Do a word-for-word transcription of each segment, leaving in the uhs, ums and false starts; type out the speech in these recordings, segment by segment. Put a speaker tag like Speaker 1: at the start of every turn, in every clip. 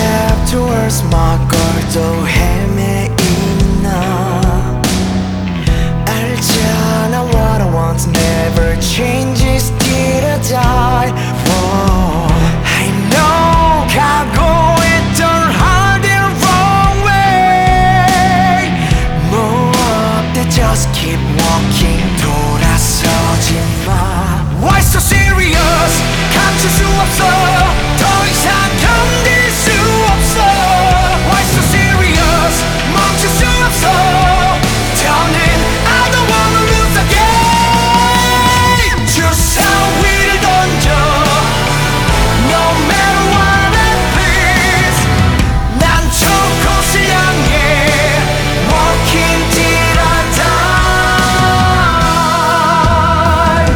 Speaker 1: step towards my goal 또 헤매이는 나 알잖아 what I want never changes till I die. Whoa, I know 가고 있던 hard and wrong way 뭐 어때 just keep walking 돌아서지 마. Why so serious 감출 수 없어 더 이상 견딜 수 없어. Why so serious 멈출 수 없어 더는 I don't wanna lose again. 주사 위를 던져 No matter what it is 난 저 곳을 향해 Walking till I die.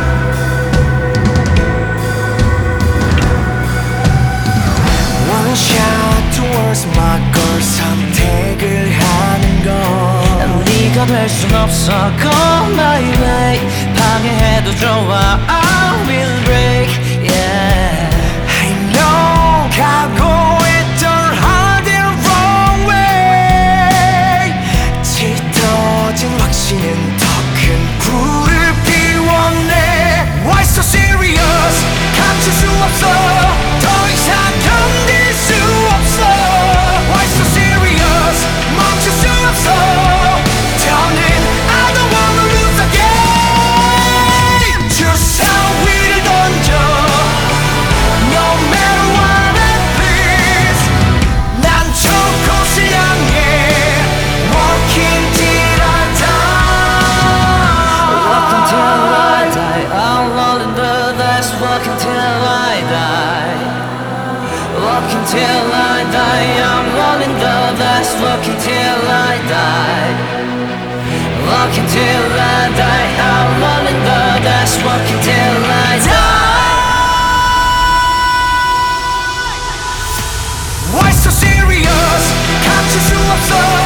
Speaker 1: One shot towards my goal 선택을 하는 건
Speaker 2: 네가 될 순 없어 Go my way 방해해도 좋아 I will break yeah.
Speaker 1: I know 가고 있던 hard and wrong way 짙어진 확신은 더 큰 불을 피워내. Why so serious 감출 수 없어 더 이상 견딜 수 없어. Why so serious 멈출 수 없어 더는 I don't wanna lose again. 주사 위를 던져 No matter what it is 난 저 곳을 향해 Walking till I die.
Speaker 2: Walk until I die I'm rolling the dice Walk until I die Walk until I die I'm rolling the dice Walk until I die Walk until I die I'm rolling the dice Walk until I die.
Speaker 1: Why so serious 감출 수 없어